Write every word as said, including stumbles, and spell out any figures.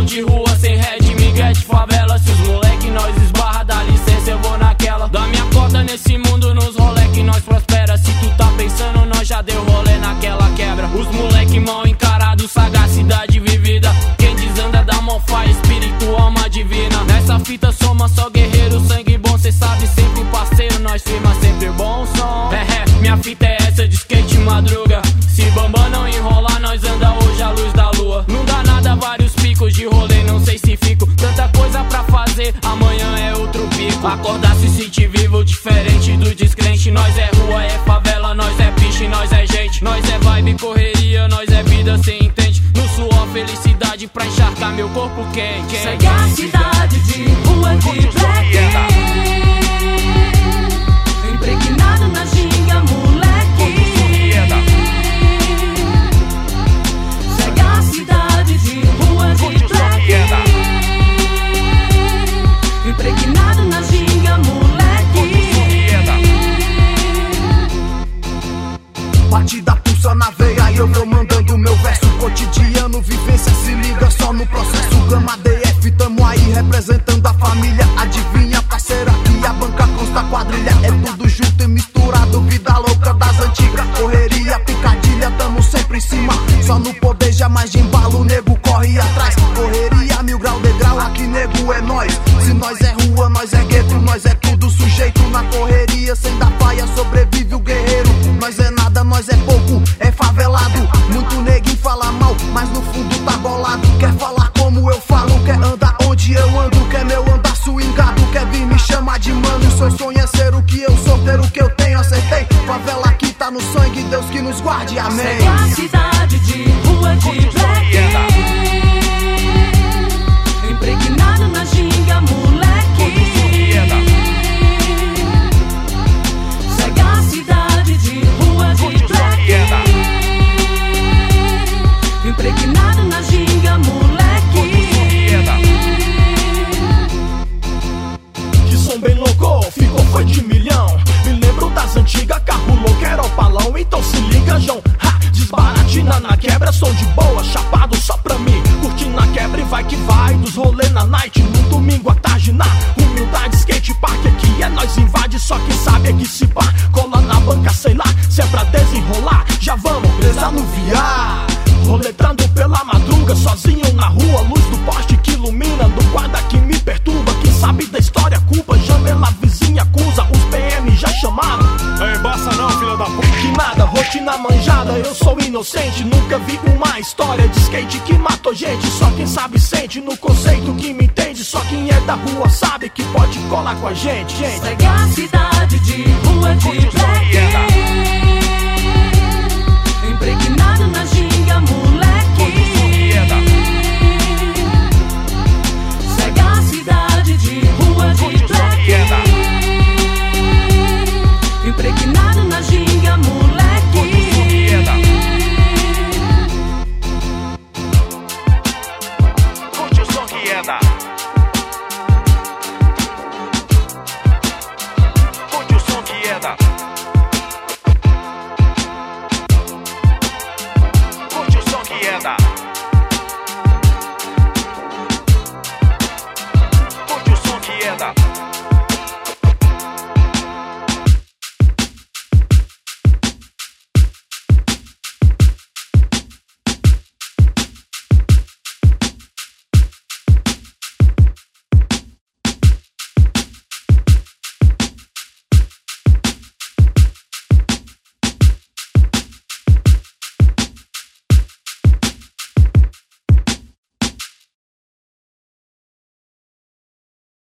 som de rua sem red, migué de favela. Se os moleque nós esbarra, dá licença, eu vou naquela. Da minha cota nesse mundo, nos rolê que nós prospera. Se tu tá pensando, nós já deu rolê naquela quebra. Os moleque mal encarados, sagacidade vivida. Quem desanda dá mão faz, espírito, alma divina. Nessa fita soma só guerreiro, sangue bom, cê sabe, sempre parceiro. Nós firma sempre bom som. É, é, minha fita é essa de skate madruga. Se bamba não enrolar, nós anda hoje à luz da lua. Não dá nada, vários picos de rolê, não sei se fico. Tanta coisa pra fazer, amanhã é outro pico. Acordar, se sentir vivo, diferente do descrente. Nós é rua, é favela, nós é piche, nós é gente. Nós é vibe, correria, nós é vida, cê entende. No suor, felicidade pra encharcar meu corpo quente. Segue a cidade de rua de black, impregnado na ginga, moleque. Segue a cidade de rua de black, impregnado na ginga, moleque. Batida pulsa na veia e eu vou mandando meu verso. Cotidiano, vivência, se liga só no processo. Gama D F, tamo aí representando a família. Adivinha, parceira, que a banca consta quadrilha. É tudo junto e misturado, vida louca das antigas. Correria, picadilha, tamo sempre em cima. Só no poder, jamais de embalo, nego corre atrás. Correria, mil grau de grau, aqui nego é nós. Se nós é rua, nós é gueto, nós é tudo sujeito. Na correria, sem dar paia, sobrevive o guerreiro. Nós é nada, nós é pouco, é favelado. Muito neguinho fala mal, mas no fundo tá bolado. Quer falar como eu falo, quer andar onde eu ando. Quer meu andar swingado, quer vir me chamar de mano. Seu sonho é ser o que eu sou, ter o que eu tenho, acertei. Favela aqui tá no sangue, Deus que nos guarde, amém. Segue a cidade de rua de black, impregnado na ginga, moleque. Segue a cidade de rua de black, impregnado na ginga, moleque. Que som bem louco, ficou foi de milhão. Me lembro das antigas, carro louco era o palão. Então se liga, João, ha, desbaratina na quebra. Som de boa, chapado só pra mim. Curtindo na quebra e vai que vai. Dos rolê na night, no domingo à tarde na humildade. Skate park aqui é nós invade. Só quem sabe é que se pá, cola na banca, sei lá. Se é pra desenrolar, já vamos presa no viar. Roletando pela madruga, sozinho na rua. Luz do poste que ilumina, do guarda que me perturba. Quem sabe da história culpa, janela vizinha acusa. Os P M já chamaram. Ei, embaça não, filha da puta. Que nada, rotina manjada, eu sou inocente. Nunca vi uma história de skate que matou gente. Só quem sabe sente no conceito que me entende. Só quem é da rua sabe que pode colar com a gente, gente. Segue a cidade de rua de black, impregnado na